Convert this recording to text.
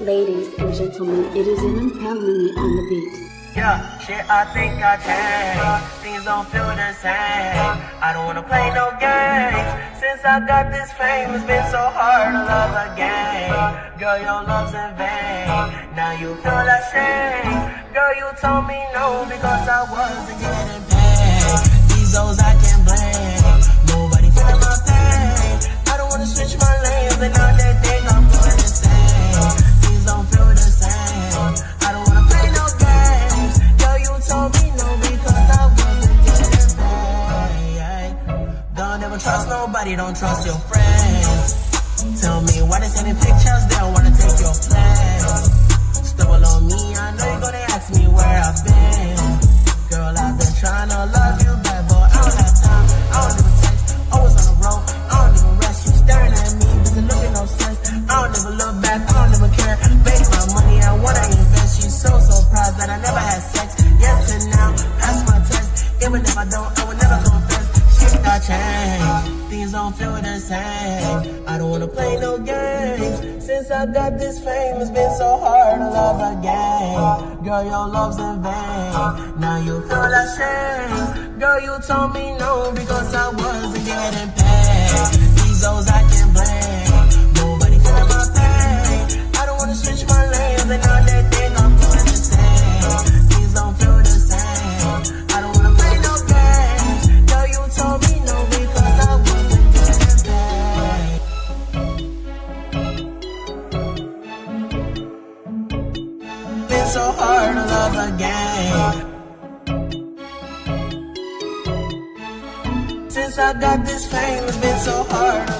Ladies and gentlemen, it is an Impelling on the beat. Yeah, shit, I think I changed. Things don't feel the same. I don't wanna play no games. Since I got this fame, it's been so hard to love again. Girl, your love's in vain. Now you feel ashamed. Girl, you told me no because I wasn't getting paid. These hoes I can't blame. Nobody feeling my pain. I don't wanna switch my lanes and now they think I'm doing the same. Things don't feel the same. I don't wanna play no games. Girl, you told me no because I wasn't getting paid. Don't ever trust nobody, don't trust your friends. Tell me why they sending pictures, they don't wanna take your plans. Stumble on me, I know you're gonna ask me where I've been. Girl, I've been trying to love you back, but I don't have time. I don't even text, always on the road. I don't even rest, you staring at me, doesn't look at no sense. I don't even look back, I don't even care. Make my money, I wanna invest. She's so surprised that I never had sex. Yes and now, pass my test. Even if I don't, I would never confess. Shit got changed, things don't feel the same. I don't wanna play no games. Since I got this fame, it's been so hard to love again. Girl, your love's in vain. Now you feel ashamed. Girl, you told me no because I wasn't getting paid. These hoes I can't blame. Nobody feeling my pain. I don't wanna switch my lanes and now they think I'm doing the same. Things don't feel the same. I don't wanna play no games. Girl, you told me no because I wasn't getting paid. Been so hard to love again. Since I got this fame, it's been so hard